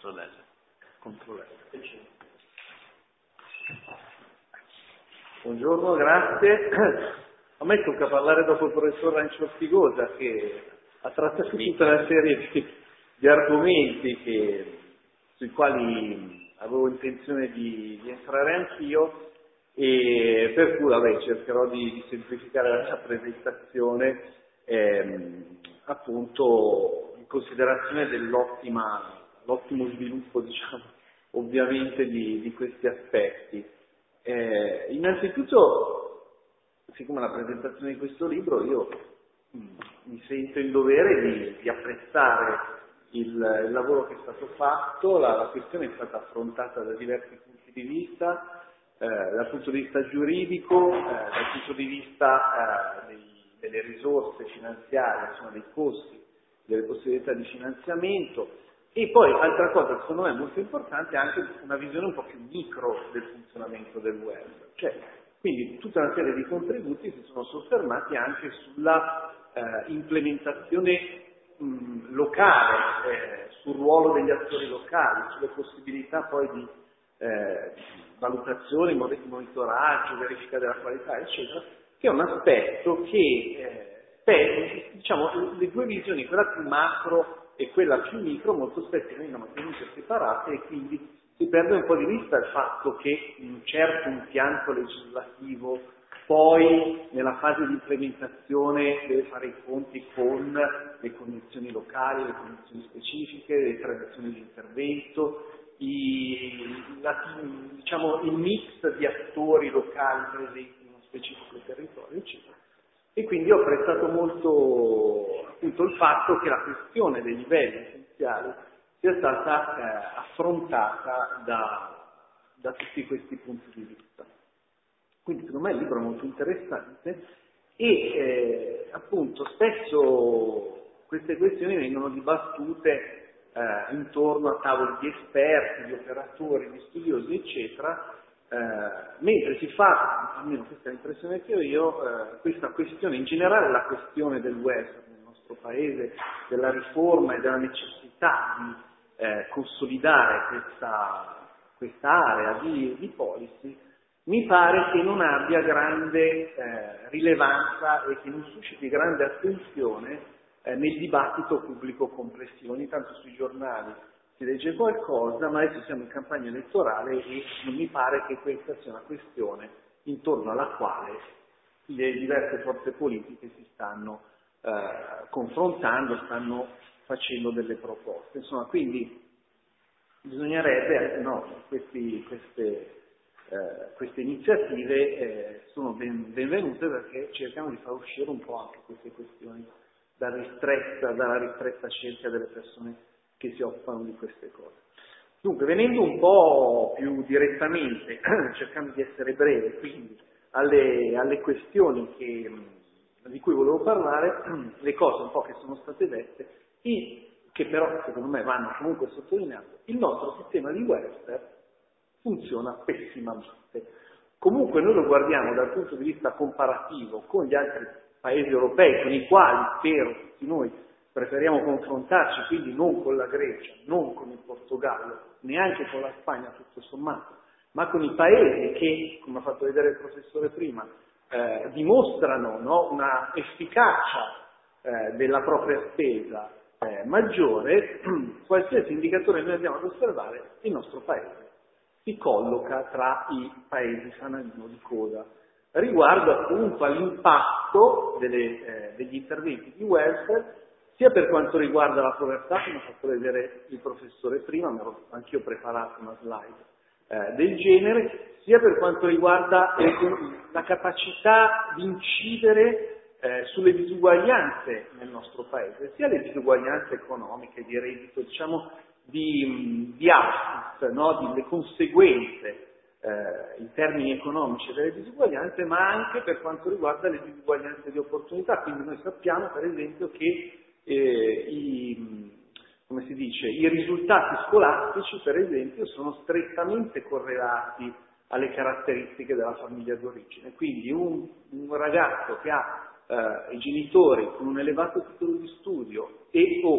CTRL L. Buongiorno, grazie. A me tocca parlare dopo il professor Rancio Ortigosa, che ha trattato tutta una serie di argomenti sui quali avevo intenzione di entrare anch'io, e per cui cercherò di semplificare la mia presentazione, appunto in considerazione dell'ottimo sviluppo, diciamo, ovviamente di questi aspetti. Innanzitutto, siccome la presentazione di questo libro, io mi sento in dovere di apprezzare il lavoro che è stato fatto. La questione è stata affrontata da diversi punti di vista, dal punto di vista giuridico, dal punto di vista delle risorse finanziarie, insomma dei costi, delle possibilità di finanziamento. E poi, altra cosa, secondo me molto importante, è anche una visione un po' più micro del funzionamento del web. Quindi tutta una serie di contributi si sono soffermati anche sulla implementazione locale, sul ruolo degli attori locali, sulle possibilità poi di valutazione, monitoraggio, verifica della qualità, eccetera, che è un aspetto che, diciamo, le due visioni, quella più macro e quella più micro, molto spesso vengono tenute separate, e quindi si perde un po' di vista il fatto che un certo impianto legislativo poi nella fase di implementazione deve fare i conti con le condizioni locali, le condizioni specifiche, le tradizioni di intervento, diciamo, il mix di attori locali presenti in uno specifico territorio, eccetera. E quindi ho apprezzato molto appunto il fatto che la questione dei livelli essenziali sia stata affrontata da tutti questi punti di vista. Quindi secondo me il libro è molto interessante e appunto spesso queste questioni vengono dibattute intorno a tavoli di esperti, di operatori, di studiosi, eccetera, mentre si fa, almeno questa è l'impressione che ho io, questa questione, in generale la questione del welfare nel nostro paese, della riforma e della necessità di consolidare questa area di policy, mi pare che non abbia grande rilevanza e che non susciti grande attenzione nel dibattito pubblico complessivo. Ogni tanto sui giornali si legge qualcosa, ma adesso siamo in campagna elettorale e non mi pare che questa sia una questione intorno alla quale le diverse forze politiche si stanno confrontando, stanno facendo delle proposte. Insomma, quindi bisognerebbe, queste iniziative sono benvenute perché cercano di far uscire un po' anche queste questioni dalla ristretta cerchia delle persone che si occupano di queste cose. Dunque, venendo un po' più direttamente, cercando di essere breve, quindi alle questioni di cui volevo parlare, le cose un po' che sono state dette, che però secondo me vanno comunque sottolineate, il nostro sistema di welfare funziona pessimamente. Comunque noi lo guardiamo dal punto di vista comparativo con gli altri paesi europei, con i quali, spero, tutti noi preferiamo confrontarci, quindi non con la Grecia, non con il Portogallo, neanche con la Spagna tutto sommato, ma con i paesi che, come ha fatto vedere il professore prima, dimostrano una efficacia della propria spesa maggiore, qualsiasi indicatore noi andiamo ad osservare, il nostro paese si colloca tra i paesi fanalino di coda riguardo appunto all'impatto degli interventi di welfare, sia per quanto riguarda la povertà, come ha fatto vedere il professore prima, mi ero anch'io preparato una slide del genere, sia per quanto riguarda la capacità di incidere sulle disuguaglianze nel nostro paese, sia le disuguaglianze economiche, di reddito, diciamo di output, le conseguenze in termini economici delle disuguaglianze, ma anche per quanto riguarda le disuguaglianze di opportunità. Quindi noi sappiamo per esempio che i risultati scolastici per esempio sono strettamente correlati alle caratteristiche della famiglia d'origine. Quindi un ragazzo che ha i genitori con un elevato titolo di studio e o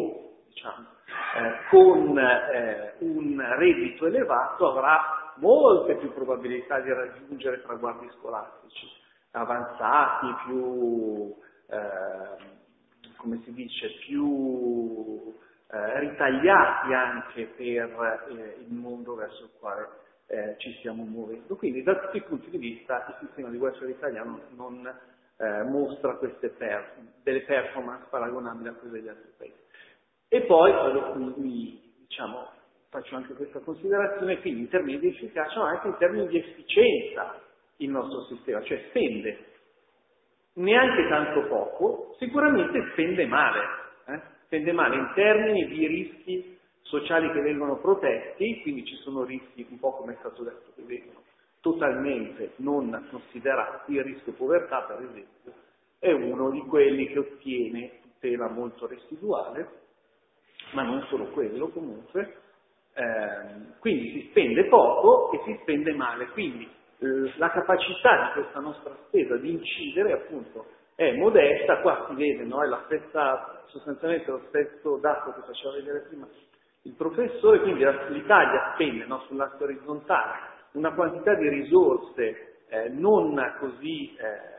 diciamo, con un reddito elevato avrà molte più probabilità di raggiungere traguardi scolastici avanzati, più, come si dice, più ritagliati anche per il mondo verso il quale ci stiamo muovendo. Quindi da tutti i punti di vista il sistema di welfare italiano non mostra delle performance paragonabili a quelle degli altri paesi. E poi diciamo, faccio anche questa considerazione, quindi in termini di efficacia ma anche in termini di efficienza il nostro sistema, cioè spende neanche tanto poco, sicuramente spende male in termini di rischi sociali che vengono protetti, quindi ci sono rischi, un po' come è stato detto, che vengono totalmente non considerati. Il rischio povertà, per esempio, è uno di quelli che ottiene tutela molto residuale, ma non solo quello comunque, quindi si spende poco e si spende male, quindi la capacità di questa nostra spesa di incidere appunto è modesta. Qua si vede, no? È sostanzialmente lo stesso dato che faceva vedere prima il professore, quindi l'Italia spende, no, sull'asse orizzontale una quantità di risorse non così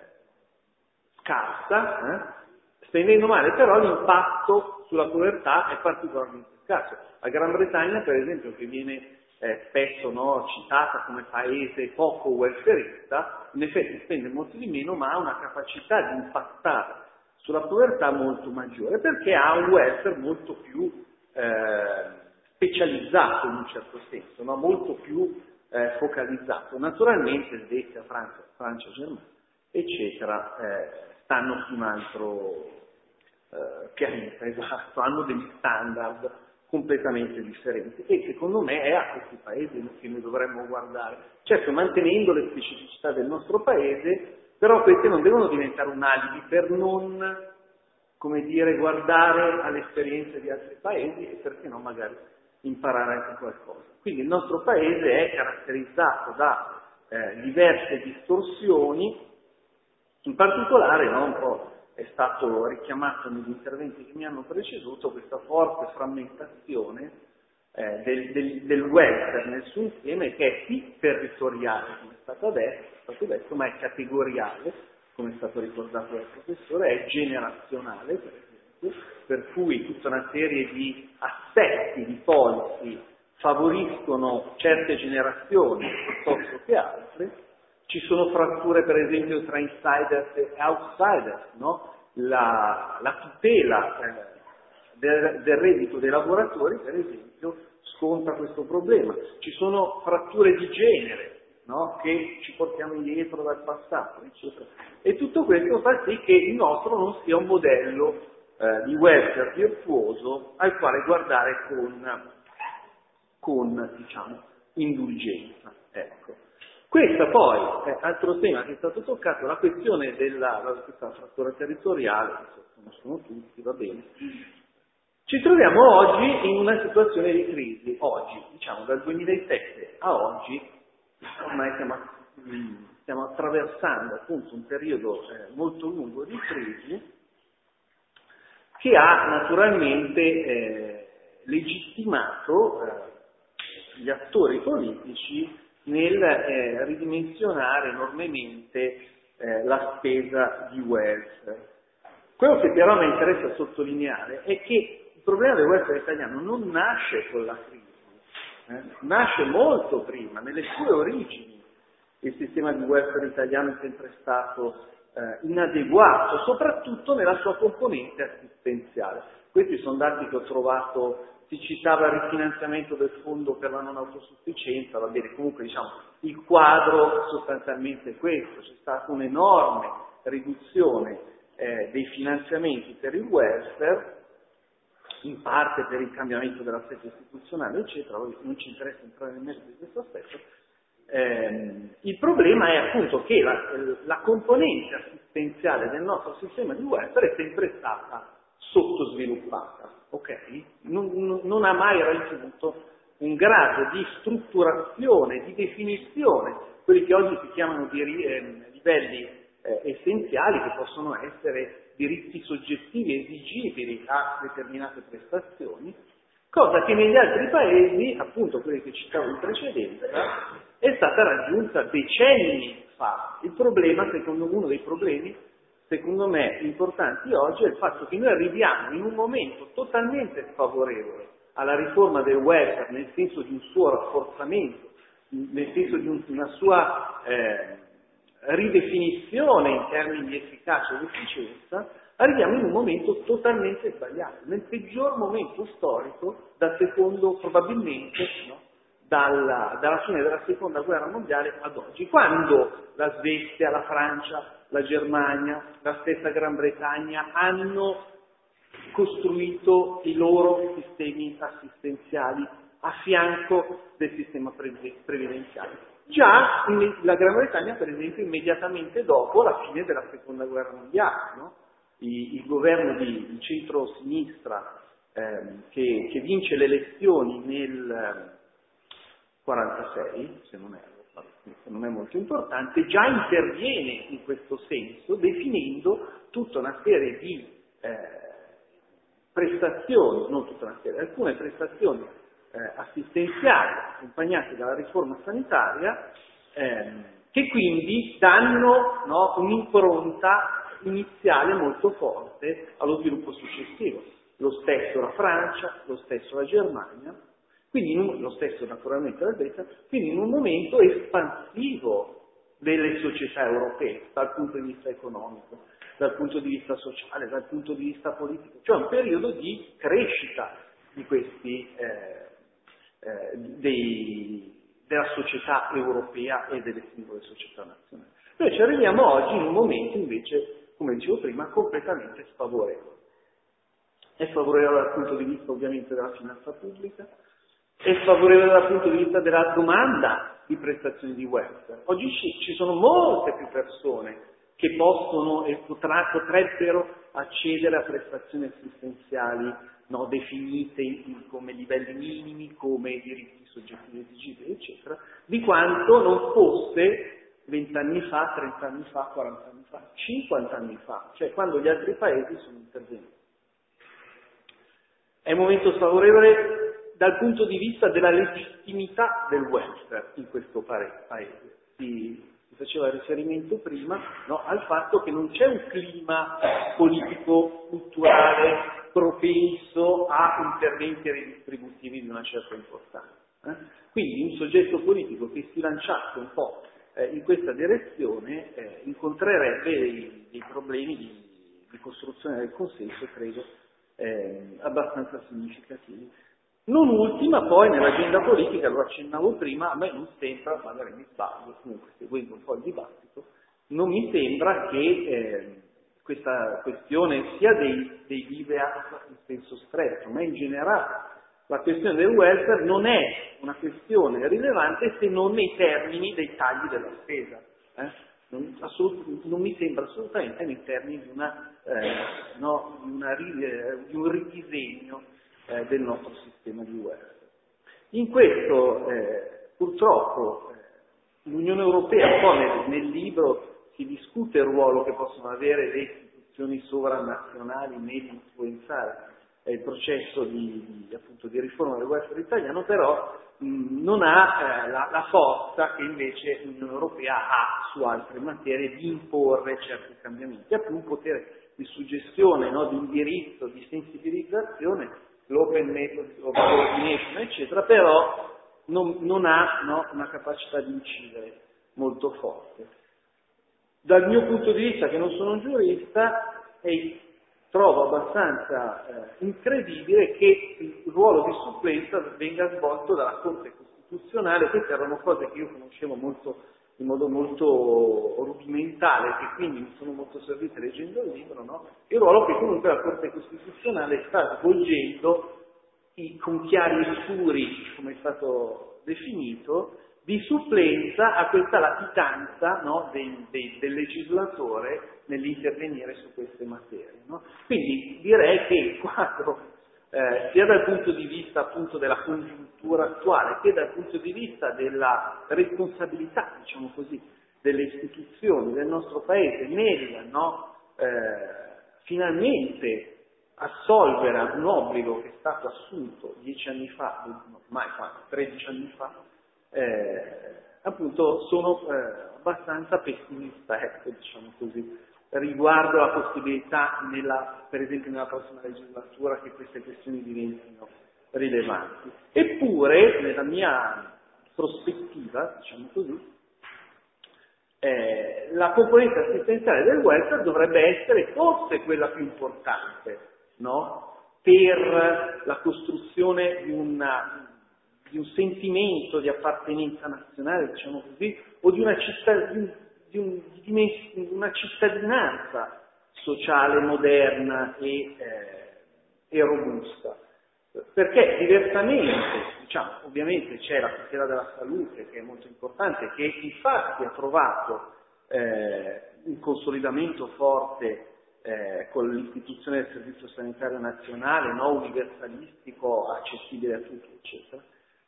scarsa, spendendo male, però l'impatto sulla povertà è particolarmente scarso. La Gran Bretagna, per esempio, che viene spesso, no, citata come paese poco welfarista, in effetti spende molto di meno, ma ha una capacità di impattare sulla povertà molto maggiore, perché ha un welfare molto più specializzato in un certo senso, no? Molto più focalizzato. Naturalmente Svezia, Francia, Germania, eccetera, stanno su un altro pianeta, esatto, hanno degli standard completamente differenti e secondo me è a questi paesi che noi dovremmo guardare, certo mantenendo le specificità del nostro paese, però queste non devono diventare un alibi per non, come dire, guardare alle esperienze di altri paesi e perché no magari imparare anche qualcosa. Quindi il nostro paese è caratterizzato da diverse distorsioni, in particolare, no, un po' è stato richiamato negli interventi che mi hanno preceduto, questa forte frammentazione del welfare nel suo insieme, che è sì territoriale, come è stato detto, ma è categoriale, come è stato ricordato dal professore, è generazionale, per esempio, per cui tutta una serie di aspetti, di policy favoriscono certe generazioni piuttosto che altre. Ci sono fratture, per esempio, tra insiders e outsiders, no? La tutela del reddito dei lavoratori, per esempio, sconta questo problema. Ci sono fratture di genere, no? Che ci portiamo indietro dal passato, eccetera. E tutto questo fa sì che il nostro non sia un modello di welfare virtuoso al quale guardare con diciamo, indulgenza. Ecco. Questa poi è altro tema che è stato toccato, la questione questa frattura territoriale, che conoscono tutti, va bene. Ci troviamo oggi in una situazione di crisi, oggi, diciamo dal 2007 a oggi, ormai stiamo attraversando appunto un periodo molto lungo di crisi che ha naturalmente legittimato gli attori politici nel ridimensionare enormemente la spesa di welfare. Quello che però mi interessa sottolineare è che il problema del welfare italiano non nasce con la crisi, nasce molto prima, nelle sue origini. Il sistema di welfare italiano è sempre stato inadeguato, soprattutto nella sua componente assistenziale. Questi sono dati che ho trovato. Si citava il rifinanziamento del fondo per la non autosufficienza, va bene, comunque diciamo il quadro sostanzialmente è questo, c'è stata un'enorme riduzione dei finanziamenti per il welfare, in parte per il cambiamento dell'assetto istituzionale, eccetera, non ci interessa entrare nel merito di questo aspetto. Il problema è appunto che la componente assistenziale del nostro sistema di welfare è sempre stata sottosviluppata, ok? Non ha mai raggiunto un grado di strutturazione, di definizione, quelli che oggi si chiamano di livelli essenziali, che possono essere diritti soggettivi esigibili a determinate prestazioni, cosa che negli altri paesi, appunto quelli che citavo in precedenza, è stata raggiunta decenni fa. Il problema, uno dei problemi, secondo me, importanti oggi è il fatto che noi arriviamo in un momento totalmente sfavorevole alla riforma del welfare, nel senso di un suo rafforzamento, nel senso di una sua ridefinizione in termini di efficacia ed efficienza, arriviamo in un momento totalmente sbagliato, nel peggior momento storico probabilmente, no, dalla fine della seconda guerra mondiale ad oggi, quando la Svezia, la Francia, la Germania, la stessa Gran Bretagna hanno costruito i loro sistemi assistenziali a fianco del sistema previdenziale. Già la Gran Bretagna, per esempio, immediatamente dopo la fine della seconda guerra mondiale, no? Il governo di centro-sinistra che vince le elezioni nel 46, se non è molto importante, già interviene in questo senso, definendo tutta una serie di prestazioni, non tutta una serie, alcune prestazioni assistenziali accompagnate dalla riforma sanitaria che quindi danno, no, un'impronta iniziale molto forte allo sviluppo successivo. Lo stesso la Francia, lo stesso la Germania, quindi lo stesso naturalmente la Svezia, quindi in un momento espansivo delle società europee dal punto di vista economico, dal punto di vista sociale, dal punto di vista politico, cioè un periodo di crescita di questi della società europea e delle singole società nazionali. Noi ci arriviamo oggi in un momento invece, come dicevo prima, completamente sfavorevole. È sfavorevole dal punto di vista ovviamente della finanza pubblica, è sfavorevole dal punto di vista della domanda di prestazioni di welfare. Oggi ci sono molte più persone che possono e potrebbero accedere a prestazioni assistenziali, no, definite come livelli minimi, come diritti soggettivi esigibili, eccetera, di quanto non fosse 20 anni fa, 30 anni fa, 40 anni fa, 50 anni fa, cioè quando gli altri paesi sono intervenuti. È un momento sfavorevole dal punto di vista della legittimità del welfare in questo paese. Si faceva riferimento prima, no, al fatto che non c'è un clima politico-culturale propenso a interventi redistributivi di una certa importanza. Quindi un soggetto politico che si lanciasse un po' in questa direzione incontrerebbe dei problemi di costruzione del consenso, credo, abbastanza significativi. Non ultima poi nell'agenda politica, lo accennavo prima, a me non sembra, magari mi sbaglio, comunque seguendo un po' il dibattito, non mi sembra che questa questione sia dei LIVEAS in senso stretto, ma in generale la questione del welfare non è una questione rilevante se non nei termini dei tagli della spesa. Non mi sembra assolutamente nei termini di un ridisegno del nostro sistema di welfare. In questo, purtroppo, l'Unione Europea, un po' nel libro si discute il ruolo che possono avere le istituzioni sovranazionali nell'influenzare il processo di riforma del welfare italiano, però non ha la forza che invece l'Unione Europea ha su altre materie di imporre certi cambiamenti. Ha più un potere di suggestione, no, di indirizzo, di sensibilizzazione, l'open method of coordination, eccetera, però non ha, no, una capacità di incidere molto forte. Dal mio punto di vista, che non sono un giurista, trovo abbastanza incredibile che il ruolo di supplenza venga svolto dalla Corte Costituzionale. Queste erano cose che io conoscevo in modo molto rudimentale, che quindi mi sono molto servite leggendo il libro, no? Il ruolo che comunque la Corte Costituzionale sta svolgendo con chiari scuri, come è stato definito, di supplenza a questa latitanza, no, del legislatore nell'intervenire su queste materie. No? Quindi direi che il quadro, sia dal punto di vista appunto della congiuntura attuale, che dal punto di vista della responsabilità, diciamo così, delle istituzioni del nostro Paese nel finalmente assolvere ad un obbligo che è stato assunto 10 anni fa, ormai 13 anni fa, appunto sono abbastanza pessimista, ecco, diciamo così, riguardo la possibilità, per esempio nella prossima legislatura, che queste questioni diventino rilevanti. Eppure, nella mia prospettiva, diciamo così, la componente assistenziale del welfare dovrebbe essere forse quella più importante, no? Per la costruzione di un sentimento di appartenenza nazionale, diciamo così, o di una cittadinanza sociale moderna e robusta. Perché diversamente, diciamo, ovviamente c'è la tutela della salute, che è molto importante, che infatti ha trovato un consolidamento forte con l'istituzione del Servizio Sanitario Nazionale, no? Universalistico, accessibile a tutti, eccetera.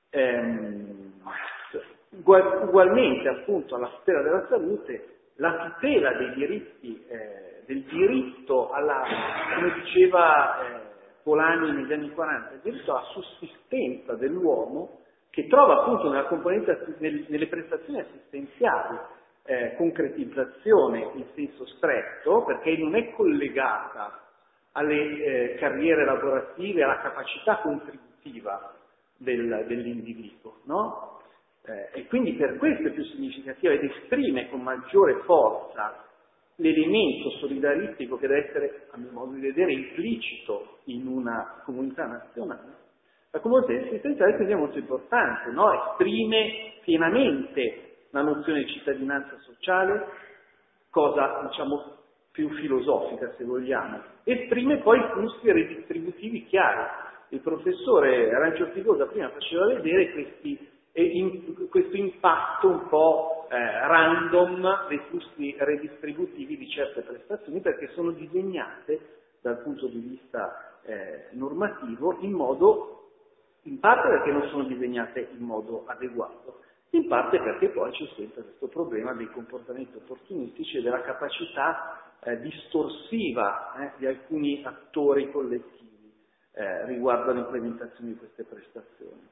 Ugualmente, appunto, alla tutela della salute, la tutela dei diritti, del diritto alla, come diceva Polanyi negli anni 40, il diritto alla sussistenza dell'uomo, che trova appunto nella componente, nelle prestazioni assistenziali, concretizzazione in senso stretto, perché non è collegata alle carriere lavorative, alla capacità contributiva dell'individuo, no? E quindi per questo è più significativa ed esprime con maggiore forza l'elemento solidaristico che deve essere, a mio modo di vedere, implicito in una comunità nazionale. La comunità assistenziale quindi è molto importante, no? Esprime pienamente la nozione di cittadinanza sociale, cosa diciamo più filosofica se vogliamo, esprime poi flussi redistributivi chiari. Il professore Arancio Figosa prima faceva vedere questo impatto un po' random dei flussi redistributivi di certe prestazioni, perché sono disegnate dal punto di vista normativo in parte perché non sono disegnate in modo adeguato, in parte perché poi c'è sempre questo problema dei comportamenti opportunistici e della capacità distorsiva di alcuni attori collettivi riguardo all'implementazione di queste prestazioni.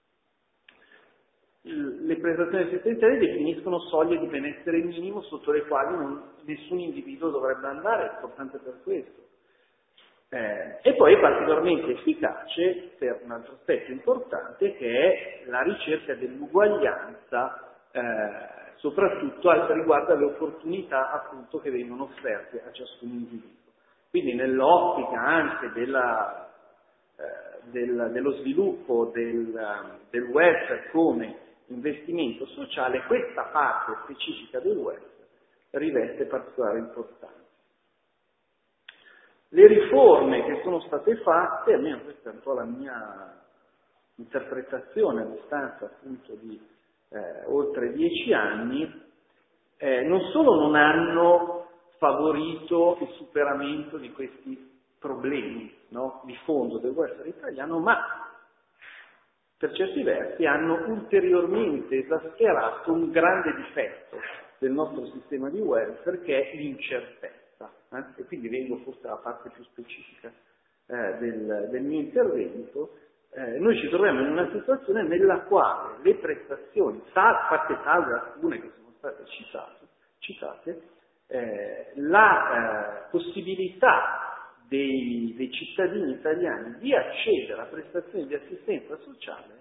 Le prestazioni assistenziali definiscono soglie di benessere minimo sotto le quali nessun individuo dovrebbe andare, è importante per questo. E poi è particolarmente efficace per un altro aspetto importante, che è la ricerca dell'uguaglianza, soprattutto riguardo alle opportunità appunto che vengono offerte a ciascun individuo. Quindi nell'ottica anche dello sviluppo del welfare come investimento sociale, questa parte specifica del welfare riveste particolare importanza. Le riforme che sono state fatte, almeno questa è un po' la mia interpretazione a distanza appunto di oltre 10 anni, non solo non hanno favorito il superamento di questi problemi, no, di fondo del welfare italiano, ma per certi versi hanno ulteriormente esasperato un grande difetto del nostro sistema di welfare, che è l'incertezza. E quindi vengo forse alla parte più specifica del mio intervento. Noi ci troviamo in una situazione nella quale le prestazioni, fatte salve alcune che sono state citate, la possibilità dei cittadini italiani di accedere a prestazioni di assistenza sociale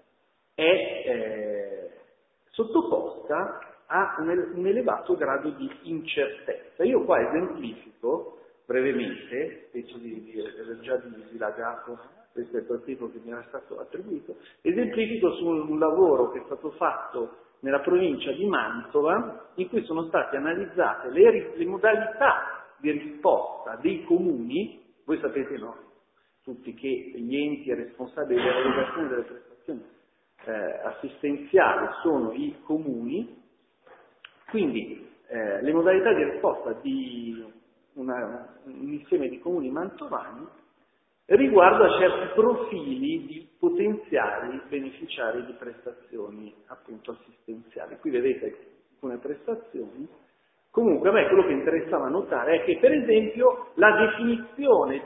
è sottoposta a un elevato grado di incertezza. Io qua esemplifico brevemente, penso di aver già dilagato rispetto al tempo che mi era stato attribuito, esemplifico su un lavoro che è stato fatto nella provincia di Mantova, in cui sono state analizzate le modalità di risposta dei comuni. Voi sapete, no, tutti, che gli enti responsabili dell'erogazione delle prestazioni assistenziali sono i comuni. Quindi le modalità di risposta di un insieme di comuni mantovani riguardo a certi profili di potenziali beneficiari di prestazioni appunto assistenziali. Qui vedete alcune prestazioni Comunque a me quello che interessava notare è che, per esempio, la definizione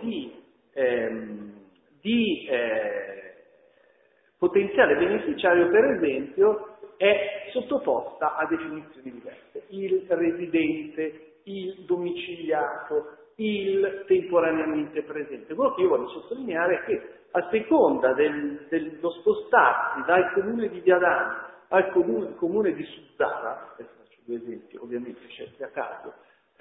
di potenziale beneficiario, per esempio, è sottoposta a definizioni diverse. Il residente, il domiciliato, il temporaneamente presente. Quello che io voglio sottolineare è che a seconda dello spostarsi dal comune di Viadana al comune di Suzzara, adesso faccio due esempi ovviamente scelti a caso,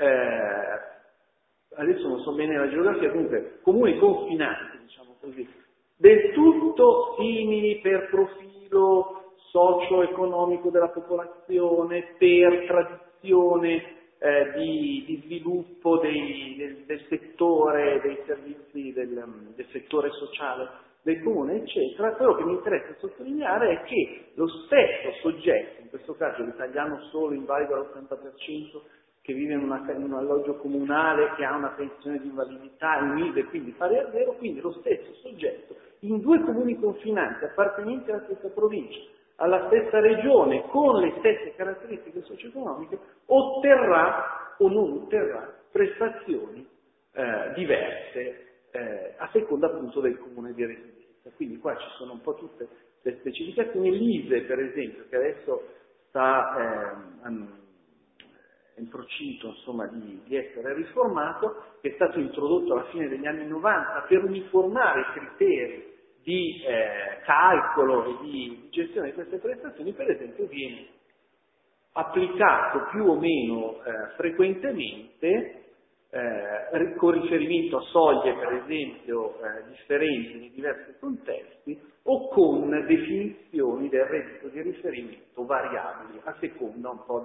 adesso non so bene la geografia, comunque comuni confinanti, diciamo così, del tutto simili per profilo socio-economico della popolazione, per tradizione di sviluppo del settore, dei servizi del settore sociale del comune, eccetera. Quello che mi interessa sottolineare è che lo stesso soggetto, in questo caso l'italiano solo invalido all'80%, che vive in un alloggio comunale, che ha una pensione di invalidità, il MIDE, quindi pari a zero, quindi lo stesso soggetto in due comuni confinanti appartenenti alla stessa provincia, alla stessa regione, con le stesse caratteristiche socio-economiche, otterrà o non otterrà prestazioni diverse a seconda appunto del comune di residenza. Quindi qua ci sono un po' tutte le specificazioni. L'ISE, per esempio, che adesso sta in procinto, insomma, di essere riformato, che è stato introdotto alla fine degli anni 90 per uniformare i criteri di calcolo e di gestione di queste prestazioni, per esempio viene applicato più o meno frequentemente con riferimento a soglie, per esempio, differenti nei diversi contesti, o con definizioni del reddito di riferimento variabili a seconda un po'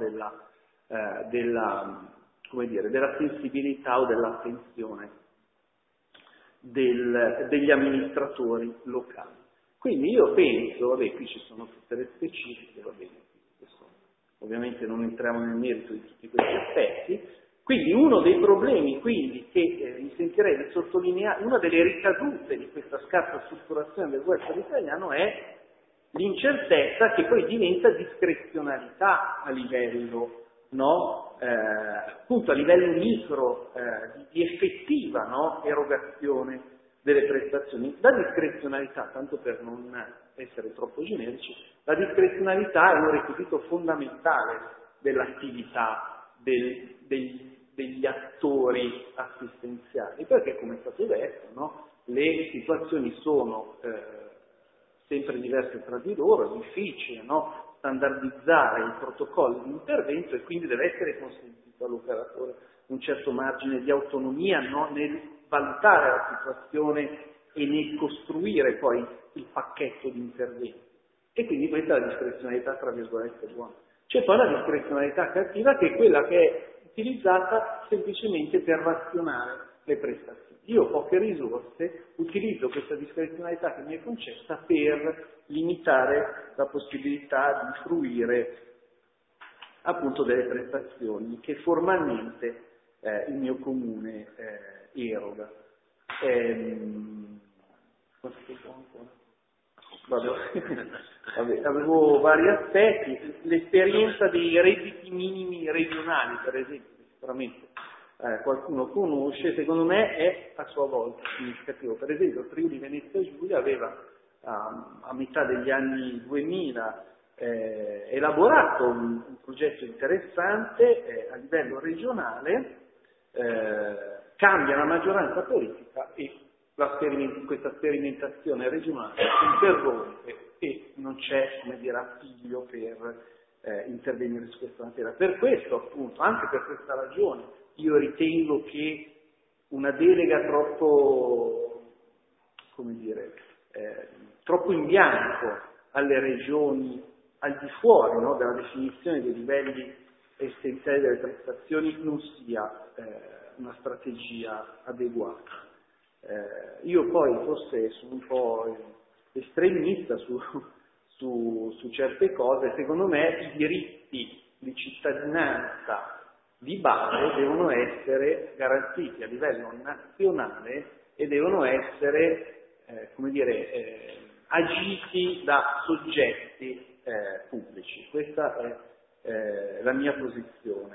della sensibilità o dell'attenzione degli amministratori locali. Quindi io penso, vabbè, qui ci sono tutte le specifiche, va bene, ovviamente non entriamo nel merito di tutti questi aspetti. Quindi uno dei problemi quindi, che mi sentirei di sottolineare, una delle ricadute di questa scarsa strutturazione del welfare italiano è l'incertezza che poi diventa discrezionalità a livello, no? Appunto a livello micro di effettiva, no? Erogazione delle prestazioni. La discrezionalità, tanto per non essere troppo generici, la discrezionalità è un requisito fondamentale dell'attività degli attori assistenziali, perché, come è stato detto, no? Le situazioni sono sempre diverse tra di loro, è difficile, no? Standardizzare il protocollo di intervento, e quindi deve essere consentito all'operatore un certo margine di autonomia, no? Nel valutare la situazione e nel costruire poi il pacchetto di interventi. E quindi questa è la discrezionalità, tra virgolette, buona. C'è poi la discrezionalità cattiva, che è quella che è utilizzata semplicemente per razionare le prestazioni. Io ho poche risorse, utilizzo questa discrezionalità che mi è concessa per limitare la possibilità di fruire appunto delle prestazioni che formalmente il mio comune eroga. Vabbè, avevo vari aspetti. L'esperienza dei redditi minimi regionali, per esempio, sicuramente qualcuno conosce, secondo me è a sua volta significativo. Per esempio il Friuli Venezia Giulia aveva a metà degli anni 2000 elaborato un progetto interessante a livello regionale, cambia la maggioranza politica e questa sperimentazione regionale si interrompe e non c'è, come dire, appiglio per intervenire su questa materia. Per questo, appunto, anche per questa ragione, io ritengo che una delega troppo, come dire, troppo in bianco alle regioni, al di fuori, no, della definizione dei livelli essenziali delle prestazioni, non sia una strategia adeguata. Io poi forse sono un po' estremista su certe cose. Secondo me i diritti di cittadinanza di base devono essere garantiti a livello nazionale e devono essere, come dire, agiti da soggetti pubblici. Questa è la mia posizione.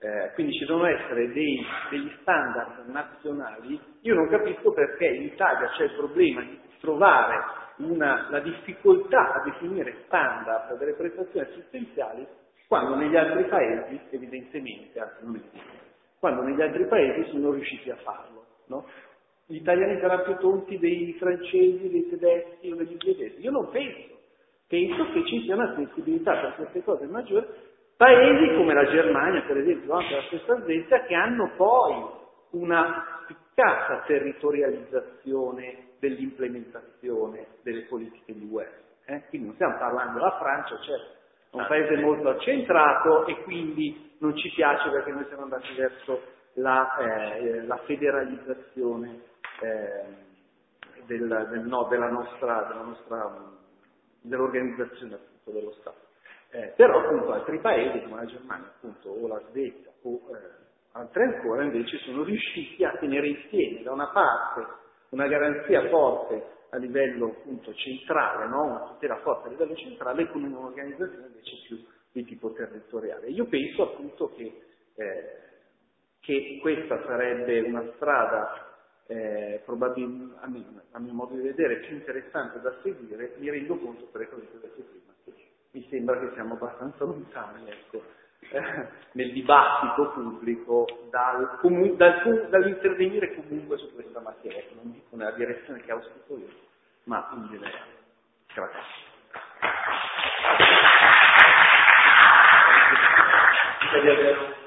quindi ci devono essere degli standard nazionali. Io non capisco perché in Italia c'è il problema di trovare la difficoltà a definire standard delle prestazioni assistenziali, quando negli altri paesi, evidentemente, anzi non evidentemente, quando negli altri paesi sono riusciti a farlo, no? Gli italiani saranno più tonti dei francesi, dei tedeschi o degli svedesi? Io non penso. Penso che ci sia una sensibilità per queste cose maggiore. Paesi come la Germania, per esempio, anche la stessa Svezia, che hanno poi una spiccata territorializzazione dell'implementazione delle politiche di UE. Quindi non stiamo parlando della Francia, certo, è un paese molto accentrato e quindi non ci piace perché noi siamo andati verso la federalizzazione dell'organizzazione appunto dello Stato. Però appunto altri paesi come la Germania appunto, o la Svezia o altri ancora invece sono riusciti a tenere insieme da una parte una garanzia forte a livello appunto centrale, no? Una tutela forte a livello centrale con un'organizzazione invece più di tipo territoriale. Io penso appunto che questa sarebbe una strada probabilmente, a mio modo di vedere, più interessante da seguire. Mi rendo conto, per quello che ho detto prima, che mi sembra che siamo abbastanza lontani, ecco, nel dibattito pubblico dall'intervenire comunque su questa materia, non dico nella direzione che auspico io, ma in generale. Grazie.